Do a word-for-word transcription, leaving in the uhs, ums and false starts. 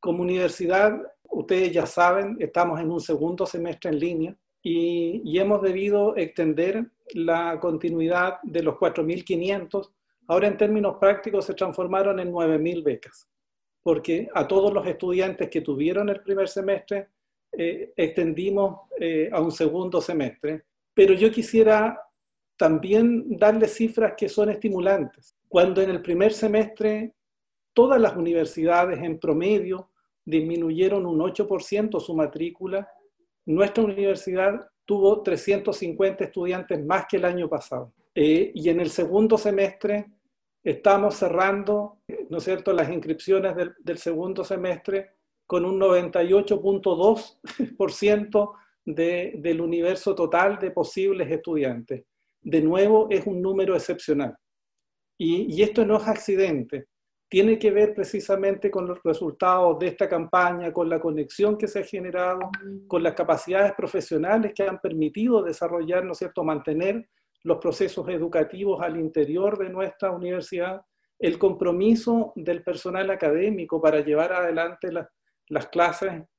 Como universidad, ustedes ya saben, estamos en un segundo semestre en línea y, y hemos debido extender la continuidad de los cuatro mil quinientos. Ahora en términos prácticos se transformaron en nueve mil becas, porque a todos los estudiantes que tuvieron el primer semestre eh, extendimos eh, a un segundo semestre. Pero yo quisiera también darles cifras que son estimulantes. Cuando en el primer semestre todas las universidades en promedio disminuyeron un ocho por ciento su matrícula, nuestra universidad tuvo trescientos cincuenta estudiantes más que el año pasado. Eh, y en el segundo semestre estamos cerrando, ¿no es cierto?, las inscripciones del, del segundo semestre con un noventa y ocho punto dos por ciento de, del universo total de posibles estudiantes. De nuevo, es un número excepcional. Y, y esto no es accidente. Tiene que ver precisamente con los resultados de esta campaña, con la conexión que se ha generado, con las capacidades profesionales que han permitido desarrollar, ¿no es cierto?, mantener los procesos educativos al interior de nuestra universidad, el compromiso del personal académico para llevar adelante las, las clases